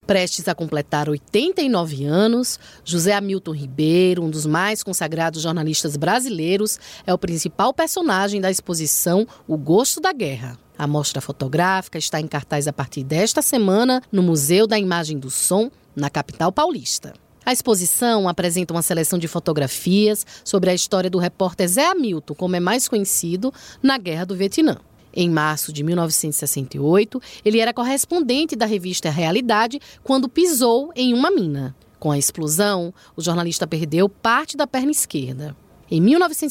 Prestes a completar 89 anos, José Hamilton Ribeiro, um dos mais consagrados jornalistas brasileiros, é o principal personagem da exposição O Gosto da Guerra. A mostra fotográfica está em cartaz a partir desta semana no Museu da Imagem do Som, na capital paulista. A exposição apresenta uma seleção de fotografias sobre a história do repórter Zé Hamilton, como é mais conhecido, na Guerra do Vietnã. Em março de 1968, ele era correspondente da revista Realidade quando pisou em uma mina. Com a explosão, o jornalista perdeu parte da perna esquerda. Em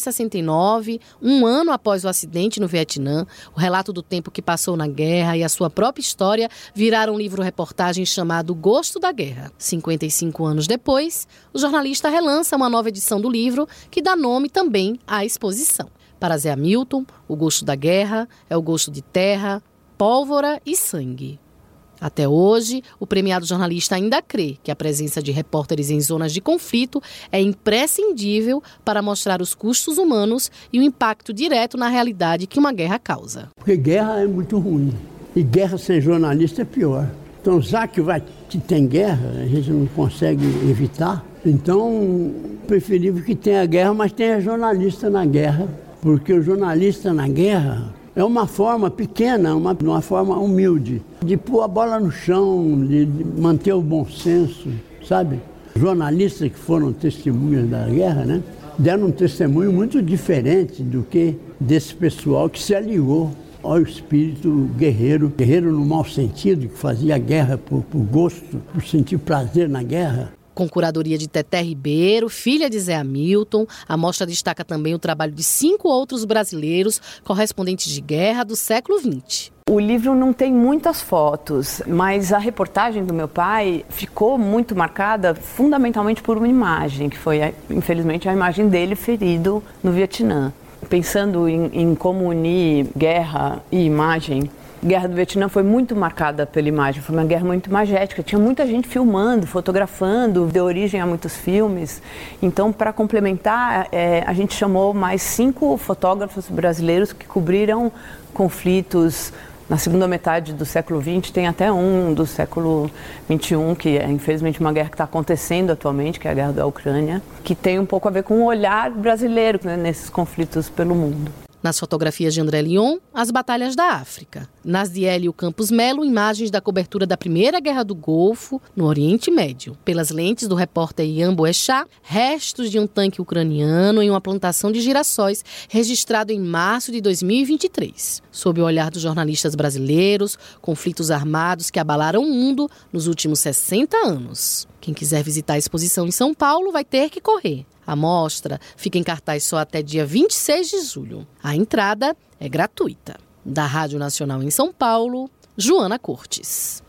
1969, um ano após o acidente no Vietnã, o relato do tempo que passou na guerra e a sua própria história viraram um livro-reportagem chamado O Gosto da Guerra. 55 anos depois, o jornalista relança uma nova edição do livro que dá nome também à exposição. Para Zé Hamilton, o gosto da guerra é o gosto de terra, pólvora e sangue. Até hoje, o premiado jornalista ainda crê que a presença de repórteres em zonas de conflito é imprescindível para mostrar os custos humanos e o impacto direto na realidade que uma guerra causa. Porque guerra é muito ruim. E guerra sem jornalista é pior. Então, já que tem guerra, a gente não consegue evitar. Então, preferível que tenha guerra, mas tenha jornalista na guerra. Porque o jornalista na guerra é uma forma pequena, uma forma humilde, de pôr a bola no chão, de manter o bom senso, sabe? Jornalistas que foram testemunhas da guerra, né, deram um testemunho muito diferente do que desse pessoal que se aliou ao espírito guerreiro, guerreiro no mau sentido, que fazia guerra por gosto, por sentir prazer na guerra. Com curadoria de Teté Ribeiro, filha de Zé Hamilton, a mostra destaca também o trabalho de 5 outros brasileiros correspondentes de guerra do século XX. O livro não tem muitas fotos, mas a reportagem do meu pai ficou muito marcada fundamentalmente por uma imagem, que foi, infelizmente, a imagem dele ferido no Vietnã. Pensando em como unir guerra e imagem, a Guerra do Vietnã foi muito marcada pela imagem, foi uma guerra muito imagética, tinha muita gente filmando, fotografando, deu origem a muitos filmes. Então, para complementar, a gente chamou mais 5 fotógrafos brasileiros que cobriram conflitos na segunda metade do século XX, tem até um do século XXI, que é infelizmente uma guerra que está acontecendo atualmente, que é a guerra da Ucrânia, que tem um pouco a ver com o olhar brasileiro, né, nesses conflitos pelo mundo. Nas fotografias de André Lyon, as batalhas da África. Nas de Hélio Campos Melo, imagens da cobertura da Primeira Guerra do Golfo, no Oriente Médio. Pelas lentes do repórter Ian Boechat, restos de um tanque ucraniano em uma plantação de girassóis, registrado em março de 2023. Sob o olhar dos jornalistas brasileiros, conflitos armados que abalaram o mundo nos últimos 60 anos. Quem quiser visitar a exposição em São Paulo vai ter que correr. A mostra fica em cartaz só até dia 26 de julho. A entrada é gratuita. Da Rádio Nacional em São Paulo, Joana Cortes.